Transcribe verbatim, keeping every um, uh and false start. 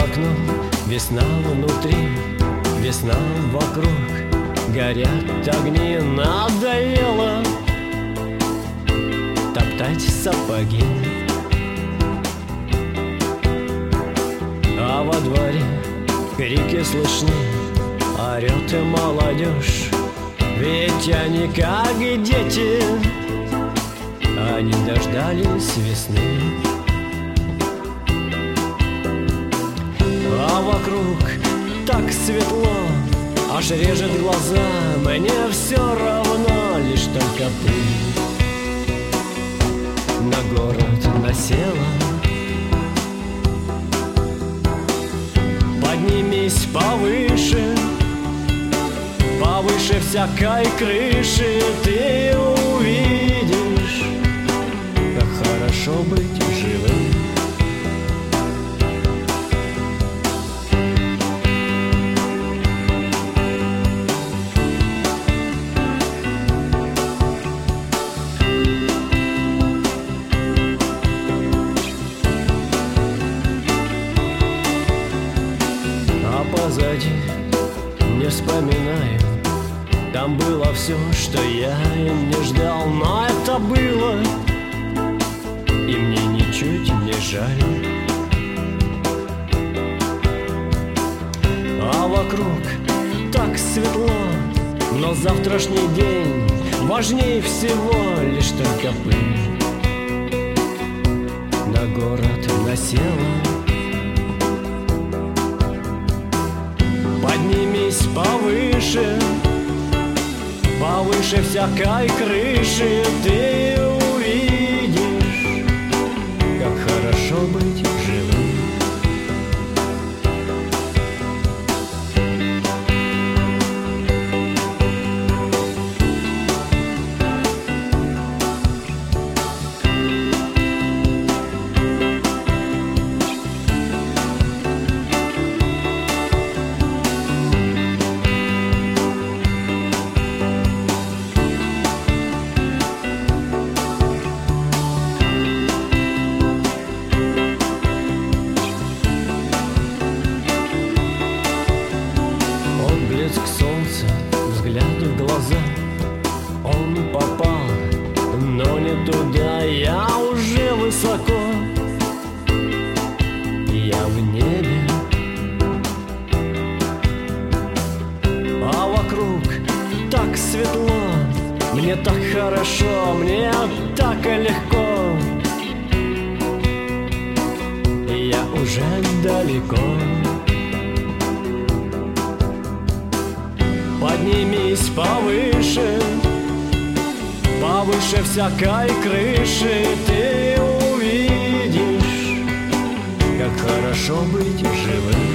окном, весна внутри, весна вокруг. Горят огни, надоело топтать сапоги. А во дворе крики слышны, орёт и молодежь. Ведь они как дети, они дождались весны. А вокруг так светло, аж режет глаза. Мне все равно, лишь только пыль на город насела. Поднимись повыше, повыше всякой крыши. Ты увидишь, как хорошо быть живым. Позади не вспоминаю, там было все, что я и не ждал. Но это было, и мне ничуть не жаль. А вокруг так светло, но завтрашний день важнее всего. Лишь только пыль на город насела. Поднимись повыше, повыше всякой крыши. Ты увидишь, как хорошо быть живым. К солнцу, взгляд в глаза. Он попал, но не туда. Я уже высоко, я в небе. А вокруг так светло, мне так хорошо, мне так легко. Я уже далеко. Поднимись повыше, повыше всякой крыши. Ты увидишь, как хорошо быть живым.